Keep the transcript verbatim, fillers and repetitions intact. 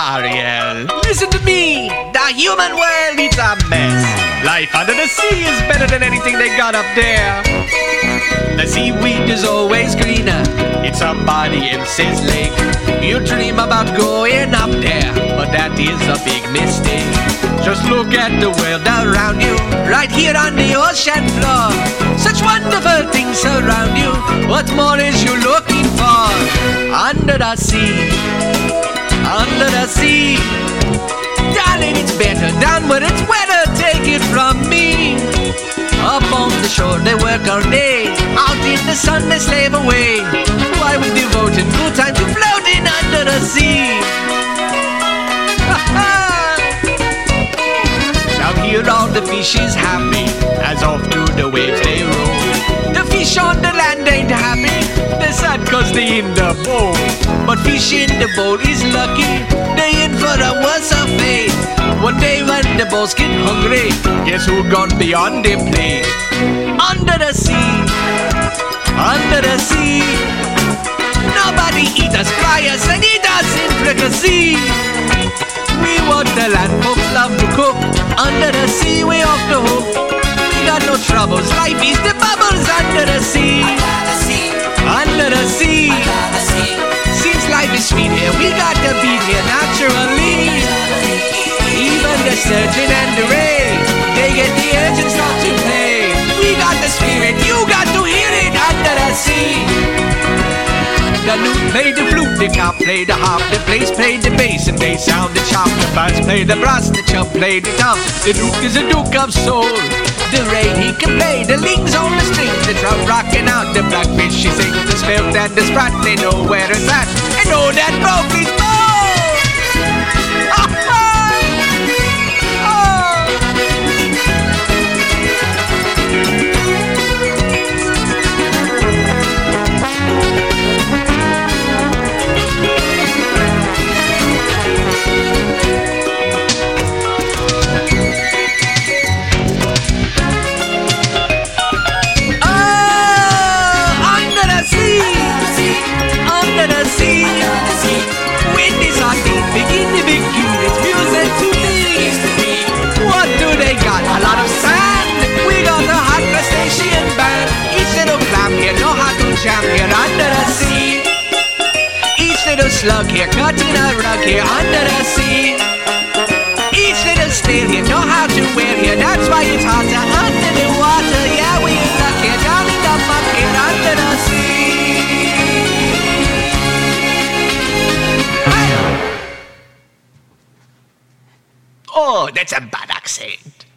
Ariel, listen to me. The human world is a mess. Life under the sea is better than anything they got up there. The seaweed is always greener in somebody else's lake. You dream about going up there, but that is a big mistake. Just look at the world around you, right here on the ocean floor. Such wonderful things surround you. What more is you looking for? Under the sea, under the sea. Darling, it's better down where it's wetter. Take it from me. Up on the shore they work all day, out in the sun they slave away. Why we devoting good time to floating under the sea? Now here all the fish is happy, as off to the waves they roll. The fish on the land ain't happy, they're sad cause they in the bowl. But fish in the bowl is lucky, they in for a worse of fate. One day when the boats get hungry, guess who gone beyond the plate? Under the sea, under the sea. Nobody eat us, fry us, and eat us in fricassee. We want the land folks love to cook. Under the sea, we off the hook. We got no troubles, life is the bubbles under the sea. Under the sea. Since life is sweet here, we got the beat here naturally. Even the surgeon and the ray, they get the edge and start to play. We got the spirit, you got to hear it under the sea. The lute play the flute, the cop play the harp, the bass play the bass, and they sound the chop. The birds play the brass, the chub play the tom. The duke is a duke of soul. The ray he can play, the lings on the strings, the drum rocking out. The blackfish she sings, the spelt and the sprat, they know where it's at. And know that broke is born. Jam here under the sea. Each little slug here cutting a rug here under the sea. Each little snail here know how to wear here. That's why it's hotter under the water. Yeah, we are stuck here down in the muck here under the sea. Hey. Oh, that's a bad accent.